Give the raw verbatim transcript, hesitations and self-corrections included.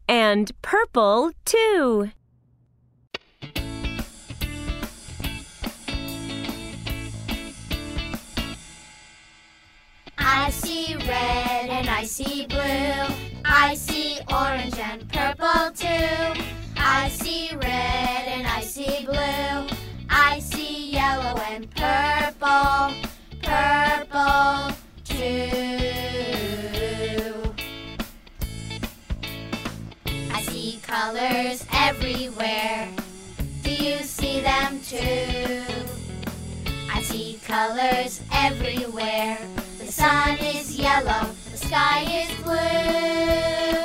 And purple, too. I see red and I see blue. I see orange and purple too. I see red and I see blue. I see yellow and purple, purple too. I see colors everywhere. Do you see them too? I see colors everywhere. The sun is yellow, the sky is blue.